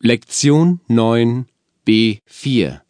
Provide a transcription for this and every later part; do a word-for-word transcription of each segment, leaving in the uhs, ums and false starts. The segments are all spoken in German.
Lektion neun b vier.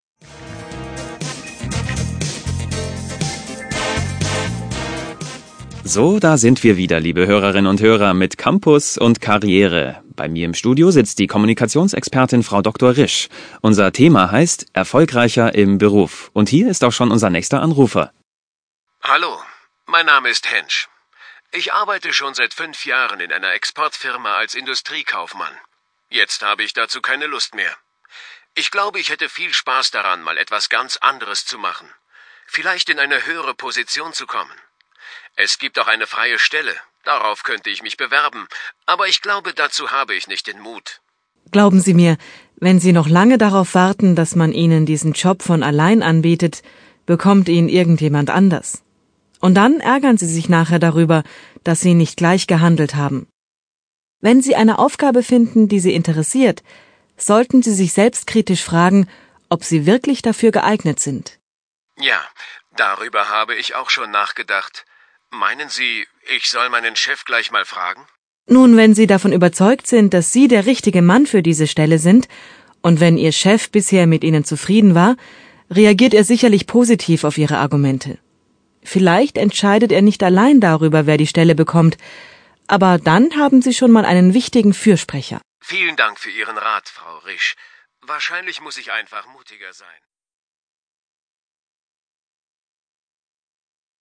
So, da sind wir wieder, liebe Hörerinnen und Hörer, mit Campus und Karriere. Bei mir im Studio sitzt die Kommunikationsexpertin Frau Doktor Risch. Unser Thema heißt Erfolgreicher im Beruf. Und hier ist auch schon unser nächster Anrufer. Hallo, mein Name ist Hensch. Ich arbeite schon seit fünf Jahren in einer Exportfirma als Industriekaufmann. Jetzt habe ich dazu keine Lust mehr. Ich glaube, ich hätte viel Spaß daran, mal etwas ganz anderes zu machen. Vielleicht in eine höhere Position zu kommen. Es gibt auch eine freie Stelle. Darauf könnte ich mich bewerben. Aber ich glaube, dazu habe ich nicht den Mut. Glauben Sie mir, wenn Sie noch lange darauf warten, dass man Ihnen diesen Job von allein anbietet, bekommt ihn irgendjemand anders. Und dann ärgern Sie sich nachher darüber, dass Sie nicht gleich gehandelt haben. Wenn Sie eine Aufgabe finden, die Sie interessiert, sollten Sie sich selbstkritisch fragen, ob Sie wirklich dafür geeignet sind. Ja, darüber habe ich auch schon nachgedacht. Meinen Sie, ich soll meinen Chef gleich mal fragen? Nun, wenn Sie davon überzeugt sind, dass Sie der richtige Mann für diese Stelle sind, und wenn Ihr Chef bisher mit Ihnen zufrieden war, reagiert er sicherlich positiv auf Ihre Argumente. Vielleicht entscheidet er nicht allein darüber, wer die Stelle bekommt, aber dann haben Sie schon mal einen wichtigen Fürsprecher. Vielen Dank für Ihren Rat, Frau Risch. Wahrscheinlich muss ich einfach mutiger sein.